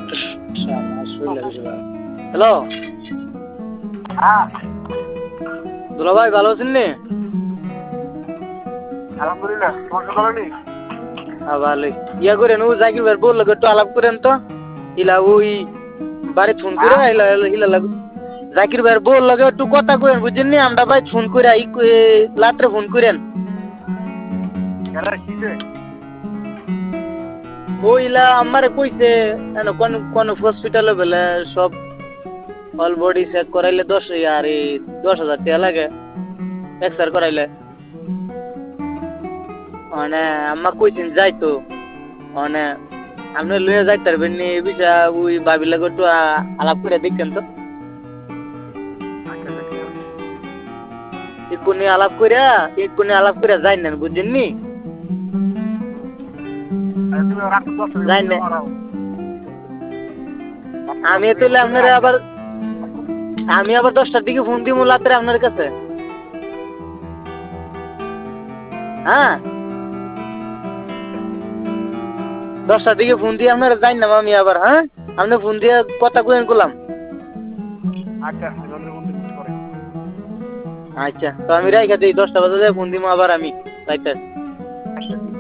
Hello দুলা ভাই ভালো আছেন নি? আলহামদুলিল্লাহ, তোমার ভালো নেই? হ্যাঁ ভালোই। ইয়া করেন ও জাকির ভাই বললো একটু আলাপ করেন তো। ইলা ওই বাড়ি ফোন করে ইলা ইলা লাগু জাকির ভাই বললো একটু কথা করেন বুঝছেন নি? আমরা ভাই ফোন করে রাত্রে ফোন করেন। ওইলা আমারে কইছে কোন কোন হসপিটালে বলে সব অল বডি চেক করাইলে 10,000 টাকা লাগে এক্সরে করাইলে। মানে আম্মা কইছেন যাইতো মানে আপনি লয়ে যাইতে পারবেন নি এই বিষয়ে ওই ভাবির লাগে একটু আলাপ করে দেখছেন তো। এক্ষুনি আলাপ করে যাই নেন বুঝছেন নি? যাই না আমি তাহলে আপনারা আবার 10টার দিকে ফোন দিব রাত্রে আপনার কাছে। হ্যাঁ 10টার দিকে ফোন দিয়ে আপনারা যাই না আমি আবার। হ্যাঁ আপনি ফোন দিয়ে কথা কইন করলাম। আচ্ছা তো আমি রাইখা দিই 10টা বাজে ফোন দিব আবার আমি রাইতে।